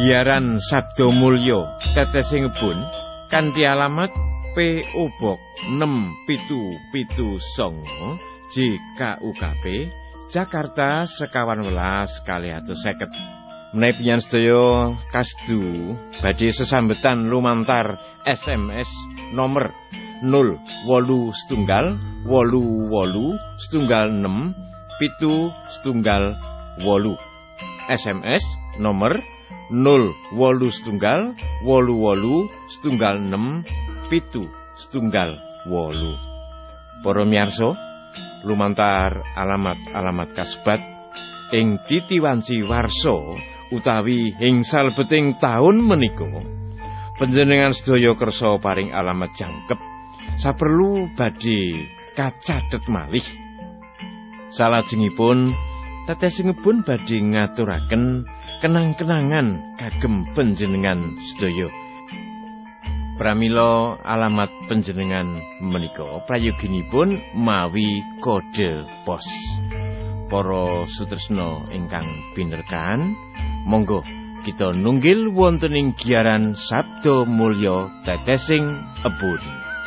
Giaran Sabda Mulya Tetesing Ngebun kanthi alamat PO Box 6779 JKUKP Jakarta 11.250. Menawi panjenengan sedaya kasdu badhe sesambetan lumantar SMS nomor 081887678. SMS nomor 081887678. Para miyarsa, lumantar alamat-alamat kasebat ing titiwanci warsa utawi ing salebeting taun menika panjenengan sedaya kersa paring alamat jangkep saperlu badhe kacathet malih. Salajengipun Tetesing Ngebun badhe ngaturaken kenang-kenangan kagem panjenengan sedaya. Pramila alamat panjenengan menika prayoginipun mawi kode pos. Para sutresna ingkang pinerkan, monggo kita nunggil wonten ing giaran Sabda Mulya Tetesing Ngebun.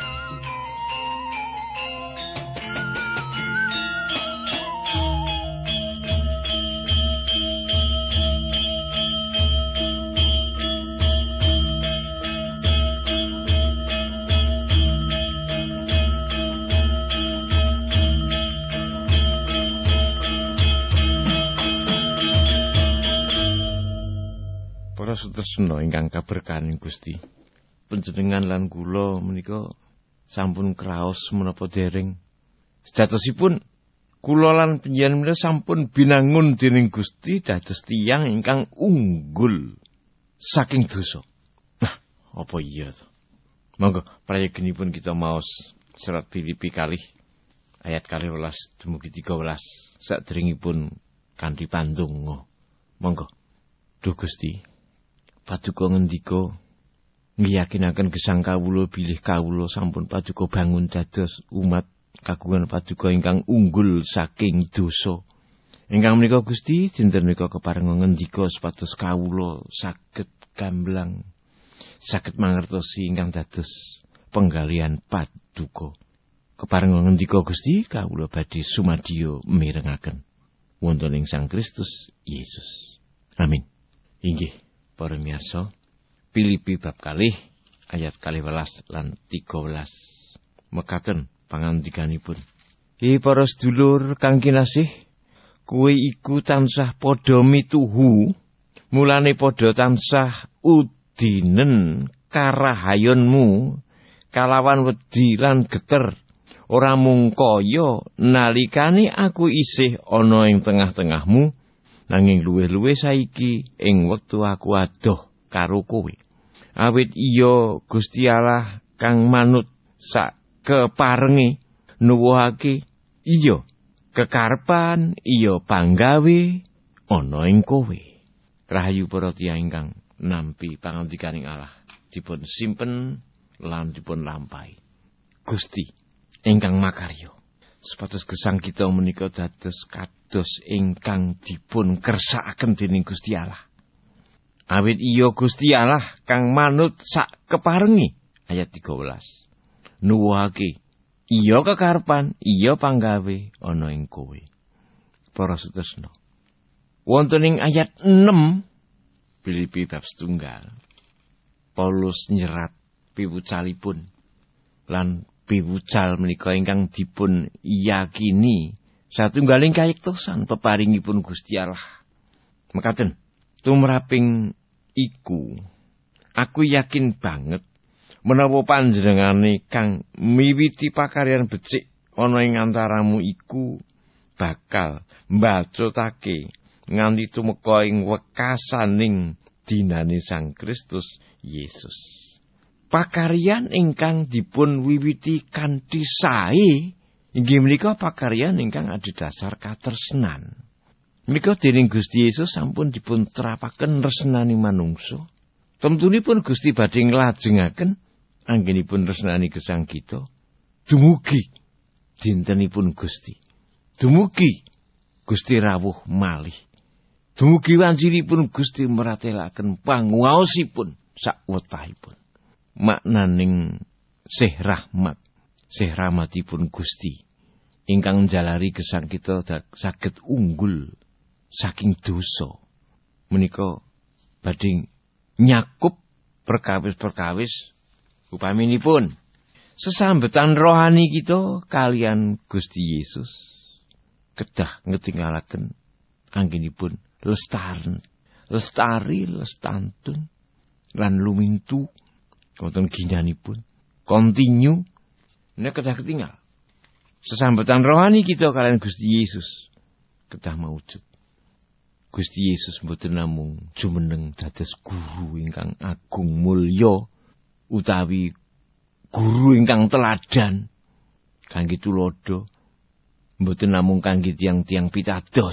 Sutresna ingkang kaberkahan Gusti, panjenengan lan kula menika sampun kraos menapa dereng sejatosipun kula lan panjenengan menika sampun binangun dening Gusti dados tiyang ingkang unggul saking dosa. Nah, apa iya to? Monggo prayoginipun kita maos serat Filipi kalih ayat 12 dumugi 13 saderengipun kanthi pandonga. Monggo. Duh Gusti, paduka ngendika ngiyakinaken gesang kawula bilih kawula sampun paduka bangun dados umat kagungan paduka ingkang unggul saking dosa. Ingkang menika Gusti dinten menika keparenga ngendika supados kawula saged gamblang saged mangertosi ingkang dados penggalian paduka. Keparenga ngendika Gusti kawula badhe sumadya mirengaken wonten ing Sang Kristus Yesus. Amin. Inggih. Para miyarsa, Filipi bab kalih ayat 12 lan 13. Mekaten pangandikanipun. Para sedulur kang kinasih, kuwi iku tansah padha mituhu, mulane padha tansah udinen karahayonmu kalawan wedi lan geter, ora mung kaya nalikane aku isih ana ing tengah-tengahmu. Nanging luwih-luwih saiki ing wektu aku adoh karo kowe. Awit iya Gusti Allah kang manut sak keparenge nuwuhake iya kekarepan iya panggawe ana ing kowe. Rahayu para tiyang ingkang nampi pangandikaning Allah dipun simpen lan dipun lampahi. Gusti ingkang makarya supados gesang kita menika dados kados ingkang dipun kersakaken dening Gusti Allah. Awit iya Gusti Allah kang manut sak keparenge ayat 13. Nuwuhake iya kekarepan iya panggawe ana ing kowe. Para sutresna. Wonten ing ayat 6 Filipi bab 1 Paulus nyerat piwucalipun lan piwucal menika ingkang dipun yakini satunggaling kayektosan peparingipun Gusti Allah. Mekaten, tumraping iku aku yakin banget menawa panjenengane kang miwiti pakaryan becik ana ing antaramu iku bakal mbacotake nganti tumeka ing wekasaning dinane Sang Kristus Yesus. Pakaryan ingkang dipun wiwiti kanthi sae inggih menika pakaryan ingkang adhedhasar katresnan. Menika dening Gusti Yesus sampun dipun terapaken resnani manungsa. Temtunipun Gusti badhe nglajengaken anggenipun resnani gesang kita dumugi dintenipun Gusti. Dumugi Gusti rawuh malih. Dumugi wanciripun Gusti meratelaken panguwaosipun sakwetahipun. Maknaning sih rahmatipun Gusti ingkang njalari gesang kita saged unggul saking dosa. Menika badhe nyakup perkawis-perkawis upaminipun sesambetan rohani kita kalian Gusti Yesus kedah ngetingalaken anggenipun lestari lestantun lan lumintu wonten ginanipun kontinu nek kedah ketinggal sesambetan rohani kita kalian Gusti Yesus kedah maujud. Gusti Yesus mboten namung jumeneng dados guru ingkang agung mulya utawi guru ingkang teladan kangge tulodo, mboten namung kangge tiang-tiang pitados.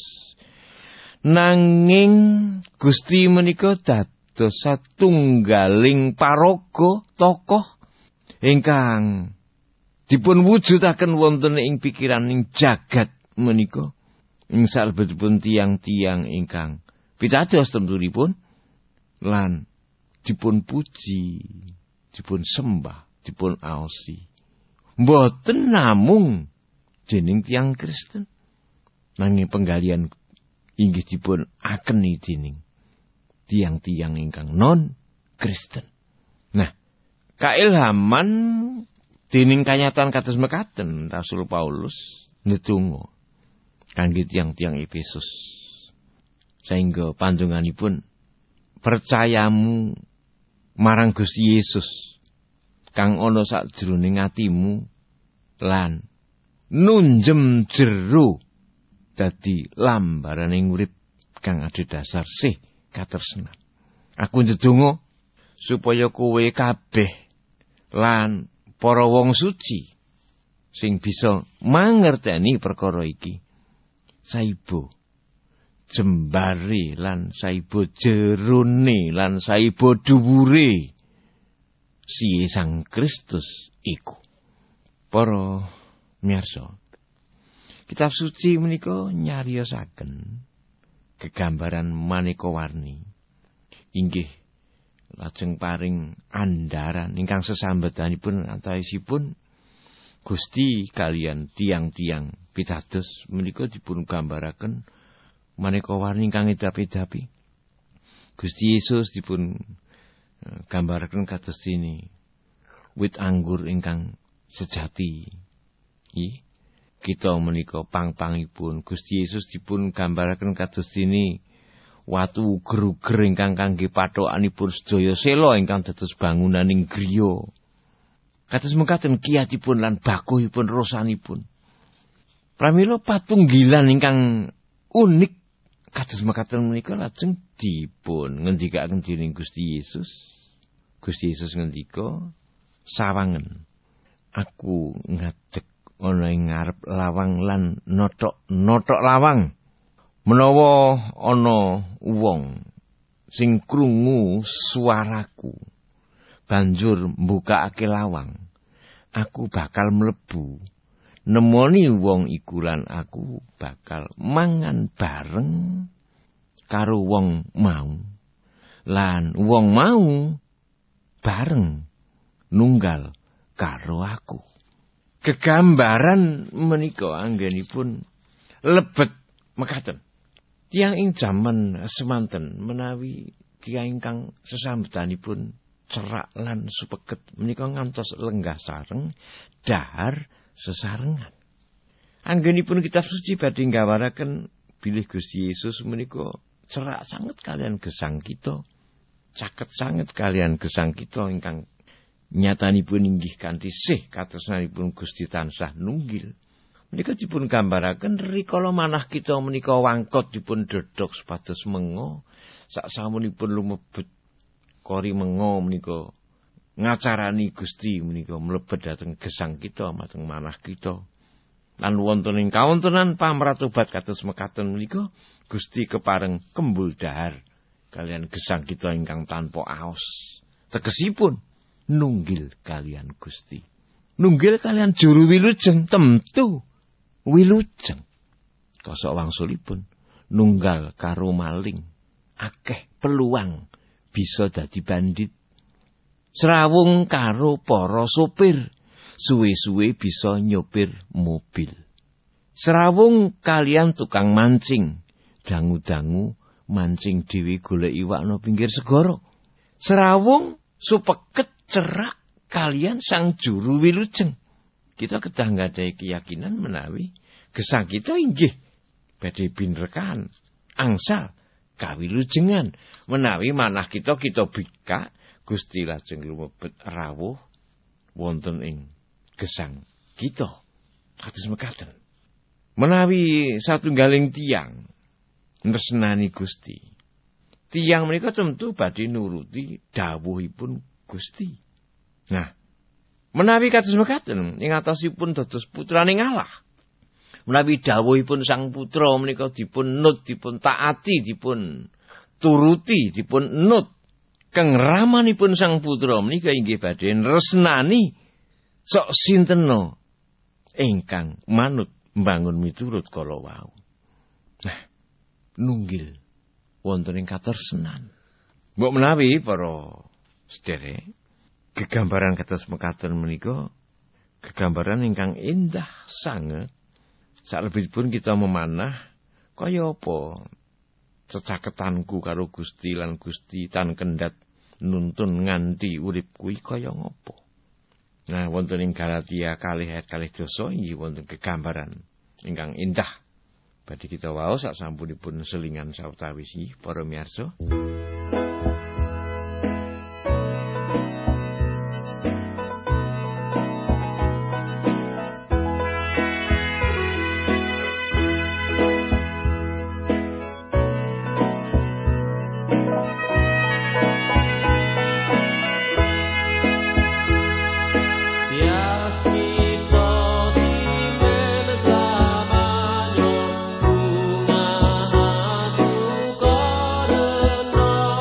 Nanging Gusti menika dados satunggaling paraga tokoh ingkang dipun wujudaken wonten ing pikiraning jagat menika ing salebetipun tiang-tiang ingkang pitados temtunipun lan dipun puji, dipun sembah, dipun aosi. Mboten namung dening tiang Kristen, nanging penggalian inggih dipun akeni dening tiang-tiang ingkang non Kristen. Nah, kailhaman dening kanyatan kados mekaten Rasul Paulus ndedonga kangge tiang-tiang Efesus. Sehingga panjenenganipun percayamu marang Gusti Yesus kang ana sakjroning atimu lan nunjem jero dadi lambaraning urip kang adhedhasar sih katresnan. Aku ndedonga supaya kowe kabeh lan para wong suci sing bisa mangerteni perkara iki saibo jembare lan saibo jerone lan saibo dhuwure si Sang Kristus iku. Para miyarsa, kitab suci menika nyariosaken gegambaran maneka warni inggih lajeng paring andharan ingkang sesambetanipun antawisipun Gusti kalian tiang-tiang pitados menika dipun gambaraken maneka warni ingkang edapi-edapi. Gusti Yesus dipun gambaraken kados ini wit anggur ingkang sejati. Kita menika pang-pangipun Gusti Yesus dipun gambaraken kados ini watu uger-uger ingkang kangge pathokanipun sedaya sela ingkang dados bangunaning griya. Kados mekaten kiyatipun lan bakuhipun rosanipun. Pramila patunggilan ingkang unik kados mekaten menika lajeng dipun ngendikaken dening Gusti Yesus. Gusti Yesus ngendika, "Sawangen aku ngadeg ana ing ngarep lawang lan notok lawang. Menawa ana wong sing krungu suaraku banjur mbukakake lawang, aku bakal mlebu nemoni wong iku lan aku bakal mangan bareng karo wong mau lan wong mau bareng nunggal karo aku." Gegambaran menika anggenipun lebet mekaten. Tiyang ing jaman semanten menawi kiyai ingkang sesambetanipun cerak lan supeget menika ngantos lenggah sareng dahar sesarengan. Anggenipun kitab suci badhe nggawaraken bilih Gusti Yesus menika cerak sanget kalian gesang kita, caket sanget kalian gesang kita ingkang nyatanipun inggih kanthi sih katresnanipun Gusti tansah nunggil. Menika dipun gambaraken rikala manah kita menika wangkot dipun dodhok supados menga saksamunipun lumebet kori menga menika ngacarani Gusti menika mlebet dhateng gesang kita mateng manah kita. Lan wonten ing kawontenan pamratobat kados mekaten menika Gusti kepareng kembul dahar kalian gesang kita ingkang tanpa aos. Tegesipun nunggil kalian Gusti. Nunggil kalian juru wilujeng temtu wilujeng. Kosok wangsulipun nunggal karo maling. Akeh peluang bisa dadi bandit. Srawung karo para sopir, suwe-suwe bisa nyopir mobil. Srawung kalian tukang mancing, dangu-dangu mancing dhewe golek iwak no pinggir segara. Srawung supeket cerak kalian sang juru wilujeng. Kita kedah nggadahi keyakinan menawi gesang kita inggih badhe binrekan angsal kawilujengan menawi manah kita bikak Gusti lajeng lumebet rawuh wonten ing gesang kita. Kados mekaten. Menawi satunggaling tiyang nresnani Gusti, tiyang menika tentu badhe nuruti dawuhipun Gusti. Nah, menawi kados mekaten ing atosipun dados putraning Allah. Menawi dawuhipun Sang Putra menika dipun nut, dipun taati, dipun turuti, dipun nut. Kengramanipun Sang Putra menika inggih badhe nresnani sok sintena ingkang manut mbangun miturut kala wau. Nah, nunggil wonten ing katresnan. Mbok menawi para sedherek gegambaran kados mekaten menika gegambaran ingkang indah sanget. Salebetipun kita memanah kaya apa cecaketanku karo Gusti lan Gusti tan kendhat nuntun nganti urip kuwi kaya ngopo. Nah, wonten ing Galatia 2:12 inggih wonten gegambaran ingkang indah. Badhe kita waos sak sampunipun selingan sawetawis iki para miyarsa. Karena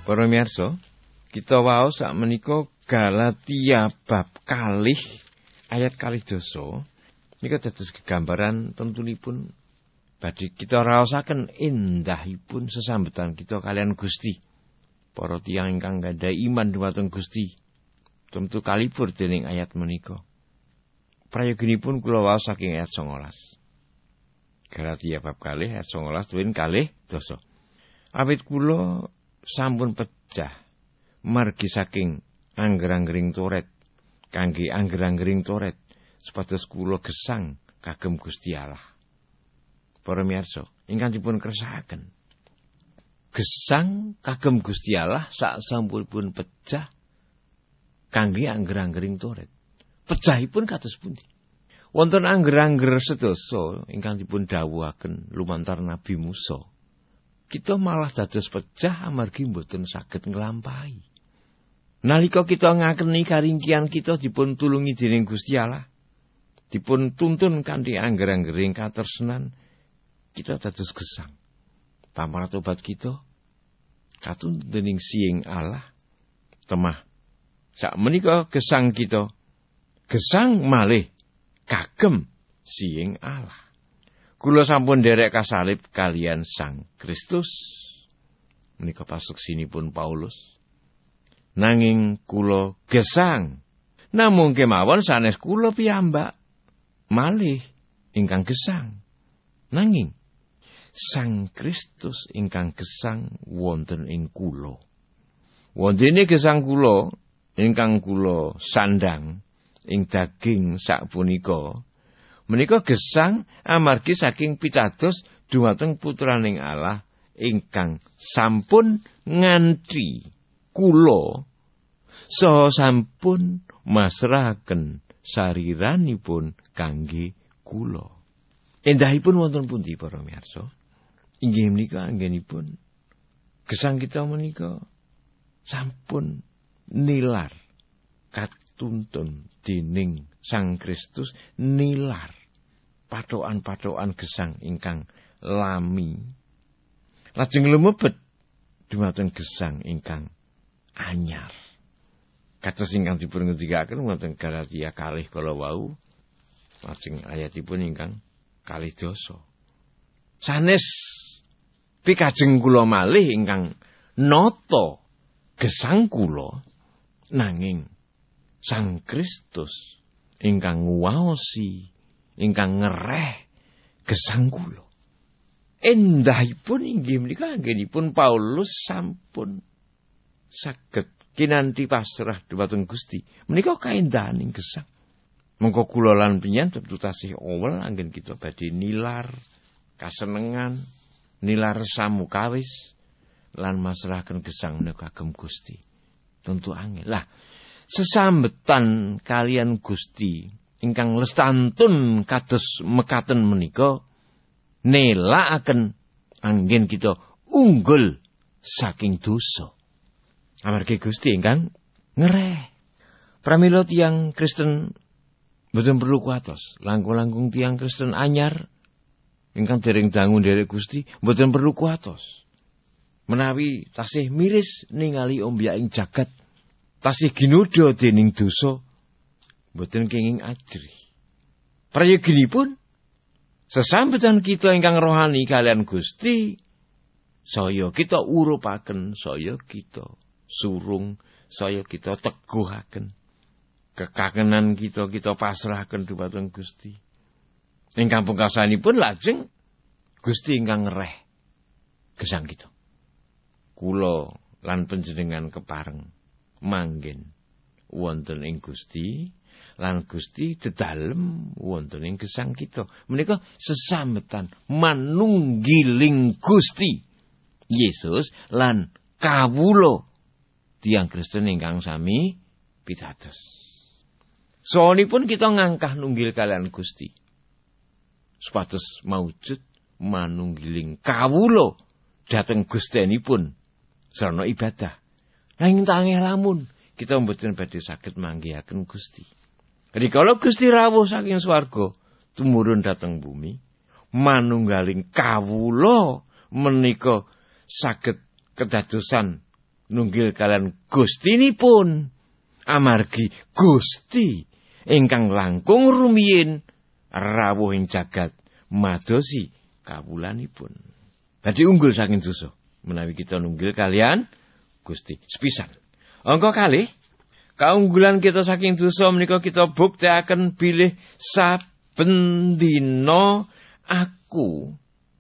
Para miyarsa, kita waos sakmenika Galatia bab 2 ayat 2 nika dados gegambaran tentunipun badhe kita raosaken endahipun sesambetan kita kalian Gusti. Para tiyang ingkang gandhahi iman dhumateng Gusti, tentu kalipur dening ayat menika. Prayoginipun kula waos saking ayat 19. Galatia bab 2 ayat 19 tuwin kalih dosa. Awit kula sampun pecah margi saking angger-anggering toret kangge angger-anggering toret supados kula gesang kagem Gusti Allah. Para miyarsa, ingkang dipun kersahaken gesang kagem Gusti Allah sak sampunipun pecah kangge angger-anggering toret. Pecahipun kados pundi? Wonten angger-angger sedasa ingkang dipun dawuhaken lumantar Nabi Musa. Kita malah dados pecah amargi mboten saged nglampahi. Nalika kita ngakeni karingkian kita dipun tulungi dening Gusti Allah, dipun tuntun kanthi angger-anggering katresnan, kita dados gesang. Pamratobat kita katun dening siing Allah temah. Sakmenika gesang kita, gesang malih kagem siing Allah. Kula sampun nderek kasalib kalian Sang Kristus. Menika pasuksinipun Paulus. Nanging kula gesang namung kemawon sanes kula piyambak malih ingkang gesang. Nanging Sang Kristus ingkang gesang wonten ing kula. Wontene gesang kula ingkang kula sandang ing daging sapunika menika gesang amargi saking pitados dhumateng putraning Allah ingkang sampun nganti kula saha sampun masrahaken sariranipun kangge kula. Endahipun wonten pundi para miyarsa? Inggih menika anggenipun gesang kita menika sampun nilar katuntun dening Sang Kristus nilar pathokan-pathokan gesang ingkang lami lajeng lumebet dhumateng gesang ingkang anyar. Kados ingkang dipun ngendikaken wonten Galatia 2 kala wau lajeng ayatipun ingkang 2. Sanes pikajeng kula malih ingkang nata gesang kula nanging Sang Kristus ingkang nguwaosi, ingkang ngereh gesang kula. Endahipun inggih menika anggenipun Paulus sampun saged kinanthi pasrah dhumateng Gusti. Menika kaendahaning gesang. Mengko kula lan panjenengan tentu tasih owel anggen kita badhe nilar kasenengan, nilar samukawis lan masrahaken gesang menika kagem Gusti. Tentu angel. Lah sesambetan kalian Gusti ingkang lestantun kados mekaten menika nelakaken anggen kita unggul saking dosa. Amargi Gusti ingkang ngereh. Pramila tiyang Kristen mboten perlu kuatos, langkung-langkung tiyang Kristen anyar ingkang dereng dangu nderek Gusti mboten perlu kuatos. Menawi tasih miris ningali ombyaking jagat, tasih ginudha dening dosa, mboten kenging ajri. Prayoginipun sesambetan kita ingkang rohani kalian Gusti, saya kita urupaken, saya kita surung, saya kita teguhaken. Kekangenan kita pasrahaken dhumateng Gusti. Ingkang pungkasanipun lajeng Gusti ingkang ngereh gesang kita. Kula lan panjenengan kepareng manggen wonten ing Gusti lan Gusti dedalem wonten ing gesang kita. Menika sesambetan manunggiling Gusti Yesus lan kawula tiyang Kristen ingkang sami pitados. Sawanipun kita ngangkah nunggil kalian Gusti supados maujud manunggiling kawula dhateng Gustenipun sarana ibadah. Nanging tangih lamun kita mboten badhe saged manggihaken Gusti. Rikala Gusti rawuh saking swarga tumurun dhateng bumi, manunggaling kawula menika saged kedadosan nunggil kalian Gustinipun, amargi Gusti ingkang langkung rumiyin rawuh ing jagat madosi kawulanipun. Dadi unggul saking dosa menawi kita nunggil kalian Gusti. Sepisan. Angka kalih, kaunggulan kita saking dosa menika kita buktekaken bilih saben dina aku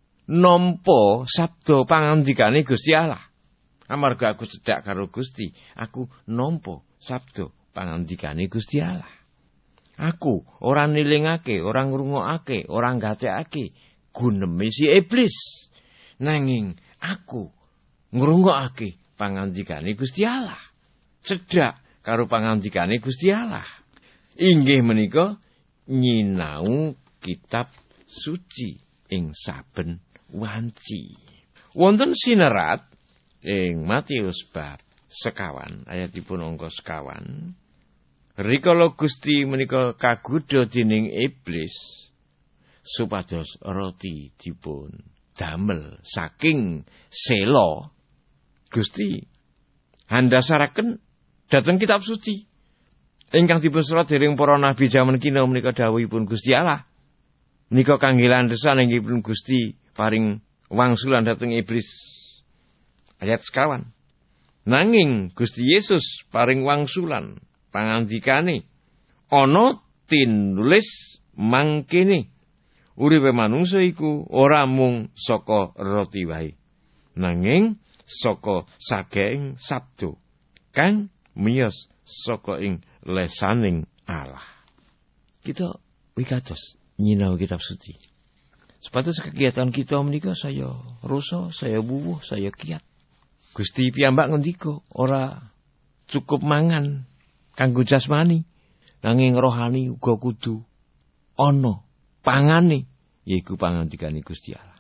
nampa sabda pangandikane Gusti Allah. Amarga aku cedhak karo Gusti, aku nampa sabda pangandikane Gusti Allah. Aku ora nilingake, ora ngrungokake, ora gatekake guneme si iblis. Nanging aku ngrungokake pangandikane Gusti Allah. Cedhak karo pangandikane Gusti Allah. Inggih menika nyinau kitab suci ing saben wanci. Wonten sinerat ing Matius bab 50 ayatipun angka 50. Rikala Gusti menika kagodha dening iblis supados roti dipun damel saking sela. Gusti handhasaraken dhateng kitab suci ingkang dipun serat dening para nabi jaman kina menika dawuhipun Gusti Allah. Menika kangge landhesan inggihipun Gusti paring wangsulan dhateng iblis. Ayat 50. Nanging Gusti Yesus paring wangsulan pangandikane ana tinulis mangkene uripe manungsa iku ora mung saka roti wae nanging saka saking sabda kang miyos saka ing lesaning Allah. Kita wikados nyinau kitab suci. Sepatus kegiatan kita menika saya rusa, saya buwuh, saya kiat. Gusti piyambak ngendika ora cukup mangan kanggo jasmani, nanging rohani uga kudu ana pangane, yaiku pangandikane Gusti Allah.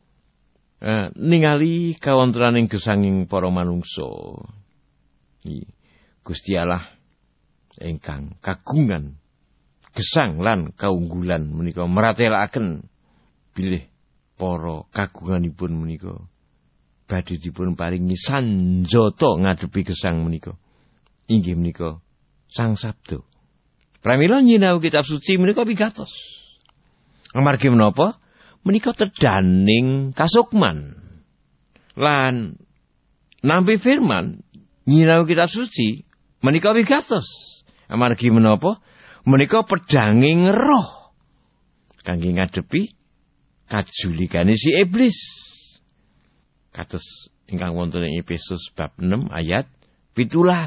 Ningali kawontenaning gesanging para manungsa. Gusti Allah ingkang kagungan gesang lan kaunggulan menika meratelaken bilih para kagunganipun menika badhe dipun paringi sanjata ngadepi gesang menika. Inggih menika Sang Sabda. Pramila nyinau kitab suci menika pigatos. Amargi menapa? Menika tedaning kasukman. Lan nampi firman nyinau kitab suci menika pigatos. Amargi menapa? Menika pedanging roh kangge ngadepi kajulikane si iblis. Kados ingkang wonten ing Efesus bab 6 ayat 17.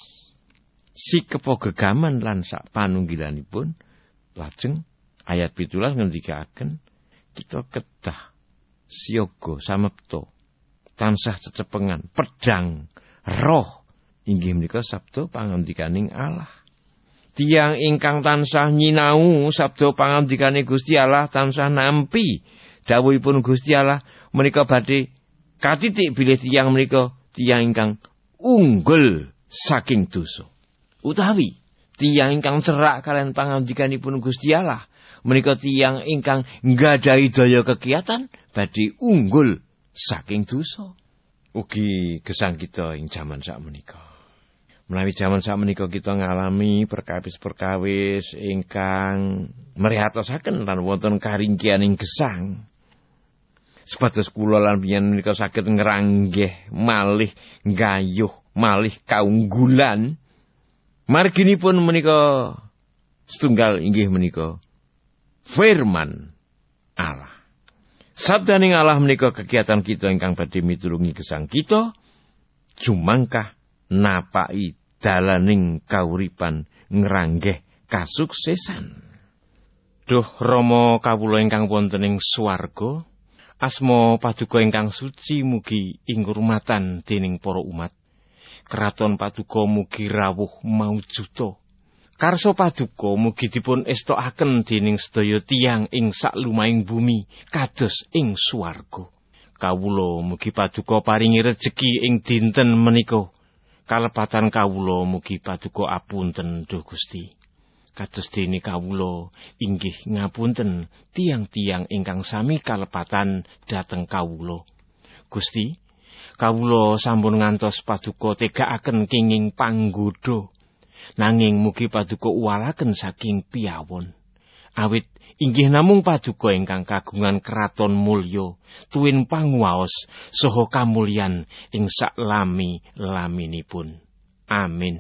Si kepogegaman lan sak panunggilanipun lajeng ayat 17 ngendikaken kita kedah siaga samekta tansah cecepengan pedang roh inggih menika sabda pangandikaning Allah. Tiang ingkang tansah nyinau sabda pangandikane Gusti Allah tansah nampi dawuhipun Gusti Allah menika badhe katitik bilih tiyang menika tiyang ingkang unggul saking dosa. Utawi tiyang ingkang cerak kalian pangandikanipun Gusti Allah menika tiyang ingkang nggadahi daya kegiatan badhe unggul saking dosa. Ugi gesang kita ing jaman sakmenika. Menawi jaman sakmenika kita ngalami perkawis-perkawis ingkang mrihatosaken lan wonten karingkianing gesang. Sepados kula lan biyen menika saged ngranggeh malih nggayuh malih kaunggulan. Marginipun menika setunggal inggih menika firman Allah. Sabdaning Allah menika kegiatan kita ingkang badhe mitulungi gesang kita jumangkah napaki dalaning kauripan ngranggeh kasuksesan. Duh Rama kawula ingkang wonten ing swarga, asma paduka ingkang suci mugi ingurmatan dening para umat. Kraton paduka mugi rawuh maujuda. Karsa paduka mugi dipun estokaken dening sedaya tiyang ing saklumahing bumi kados ing swarga. Kawula mugi paduka paringi rejeki ing dinten menika. Kalepatan kawula mugi paduka apunten Duh Gusti. Kados dene kawula inggih ngapunten tiyang-tiyang ingkang sami kalepatan dhateng kawula. Gusti, Kawula sampun ngantos paduka tegakaken kenging panggodha. Nanging mugi paduka uwalaken saking piyawon. Awit inggih namung paduka ingkang kagungan kraton mulya, tuwin panguwaos saha kamulyan ing saklami-laminipun. Amin.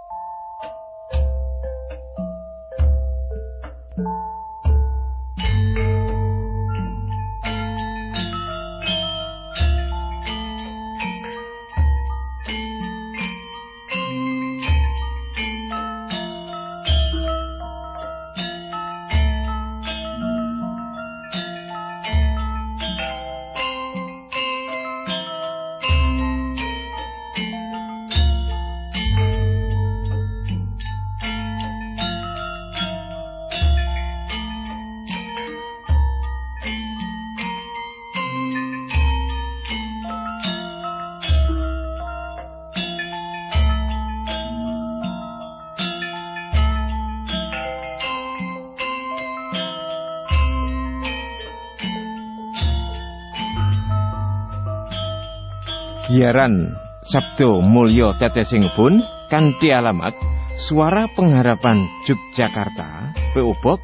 Giaran Sabdo Mulya Tetesingipun kanthi alamat Suara Pengharapan Yogyakarta, PO Box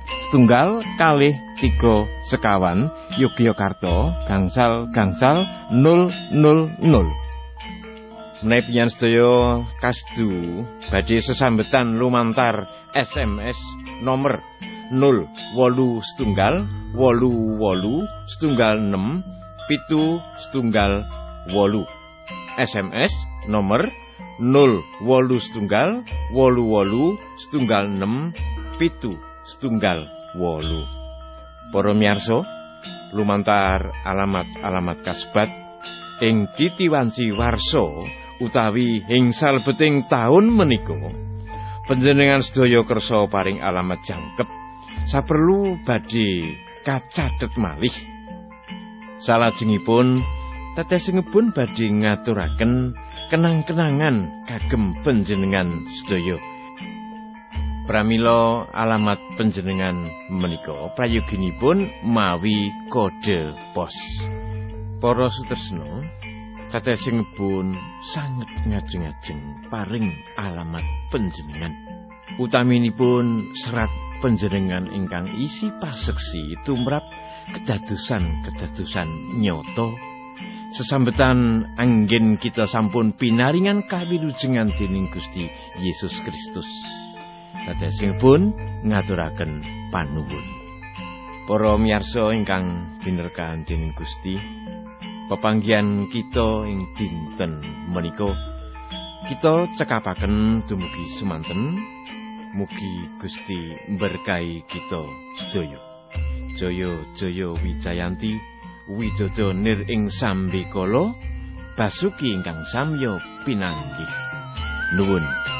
123 Sekawan, Yogyakarta, gangsal 000. Menawi panjenengan sedaya kasdu badhe sesambetan lumantar SMS nomor 081 88 86 778. SMS nomor 081 88 86 778. Para miyarsa, lumantar alamat kasebat ing titiwanci warsa utawi ing salebeting taun menika, panjenengan sedaya kersa paring alamat jangkep saperlu badhe kacathet malih. Salajengipun tetesingipun badhe ngaturaken kenang-kenangan kagem panjenengan sedaya. Pramila alamat panjenengan menika prayoginipun mawi kode pos. Para sutresna, tetesingipun sanget ngajeng-ajeng paring alamat panjenengan. Utaminipun serat panjenengan ingkang isi paseksi tumrap kedadosan nyata. Sesambetan anggen kita sampun pinaringan kawilujengan dening Gusti Yesus Kristus. Tetesingipun ngaturaken panuwun. Para miyarsa ingkang binerkahan dening Gusti, pepanggihan kita ing dinten menika kita cekapaken dumugi semanten. Mugi Gusti berkahi kita sedaya. Jaya jaya Wijayanti Widodo nir ing sambikala basuki ingkang samya pinanggih. Nuwun.